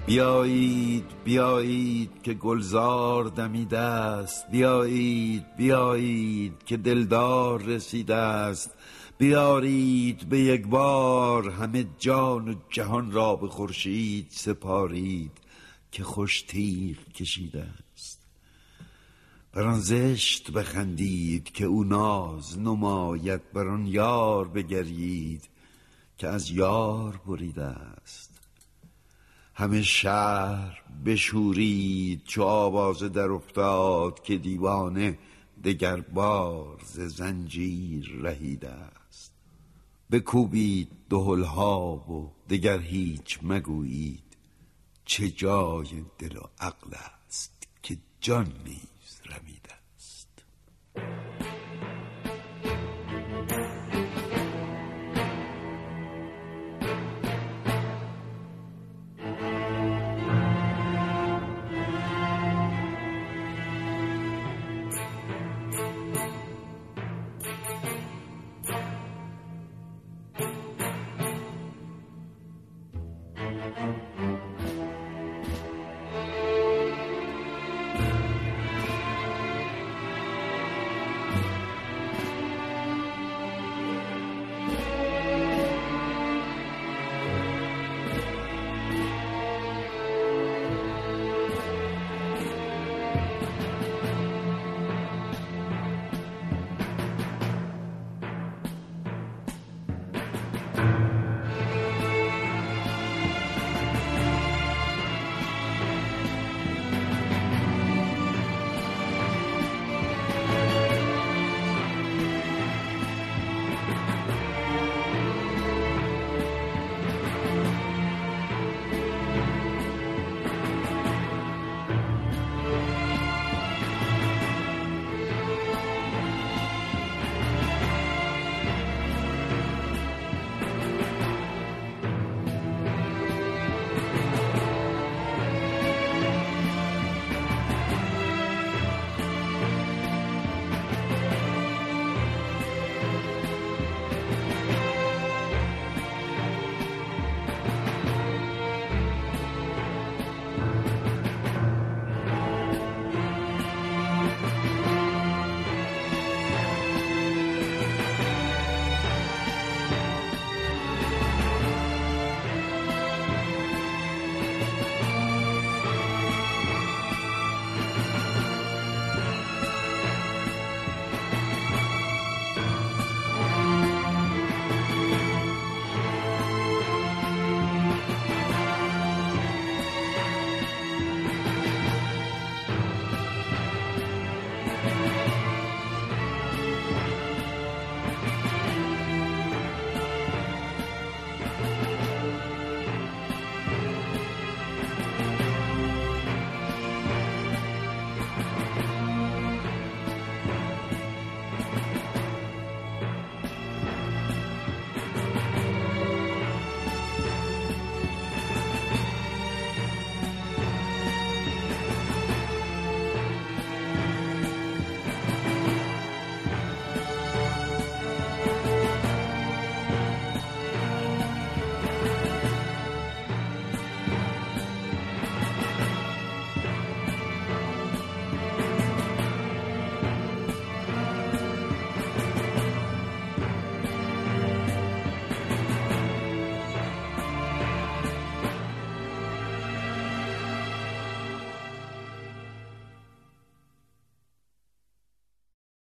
بیایید بیایید که گلزار دمیده است، بیایید بیایید که دلدار رسیده است، بیارید به یک بار همه جان و جهان را به خورشید سپارید که خوش تیغ کشیده است. بر آن زشت بخندید که او ناز نماید، بر آن یار بگرید که از یار بریده است. همه شهر بشورید چو آوازه در افتاد که دیوانه دگر بار ز زنجیر رهیده است. بکوبید دهل‌ها و دگر هیچ مگویید، چه جای دل و عقل است که جان نیز رمیده است.